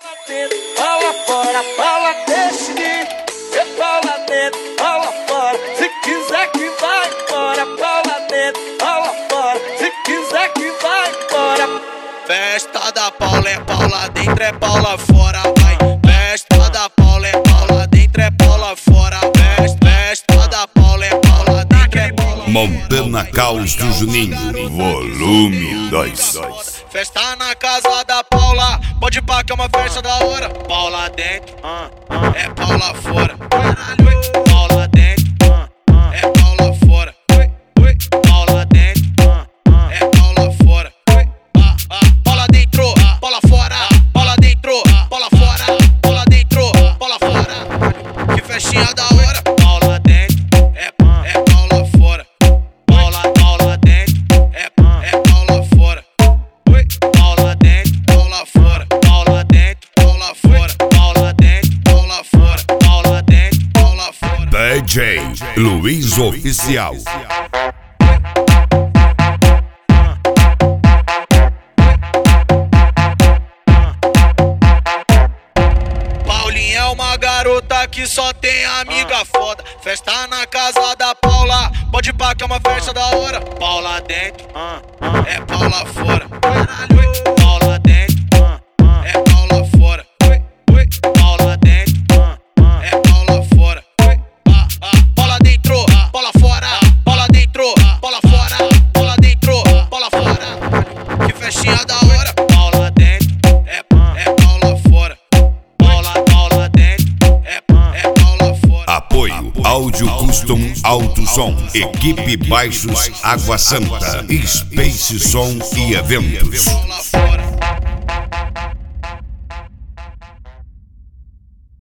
Paula fora, Paula deixa de ir. É Paula dentro, Paula fora. Se quiser que vai embora. Paula dentro, Paula fora. Se quiser que vai embora. Festa da Paula é Paula dentro, é Paula fora, vai. Festa da Paula é Paula dentro, é Paula fora. Festa da Paula é Paula dentro, é Paula. Montana Caos do Juninho, volume 2. Festa na casa da Paula, pode ir pra que é uma festa da hora. Paula dentro, é Paula fora. Caralho, Paula dentro, é Paula fora. Paula dentro, é Paula fora. Paula dentro, Paula fora. Paula dentro, Paula fora. Paula dentro, Paula fora. Que festinha da hora. Paula dentro, é Paula fora. Paula dentro, é Paula fora. Paula dentro, Paula fora. Paula dentro, Paula fora. Paula dentro, Paula fora. Paula dentro, Paula fora. DJ Luiz Oficial. Paulinha é uma garota que só tem amiga foda. Festa na casa da Paula, pode ir pra que é uma festa da hora. Paula dentro, é Paula fora. Caralho, Paula dentro, é Paula fora. Paula dentro, é Paula fora. Paula dentro, Paula fora. Paula dentro, Paula fora. Paula dentro, Paula fora. Que festinha da hora. Paula dentro, é Paula fora. Paula dentro, é Paula fora. Apoio Áudio Custom Alto Som, Equipe Baixos Água Santa, Space Som e Eventos.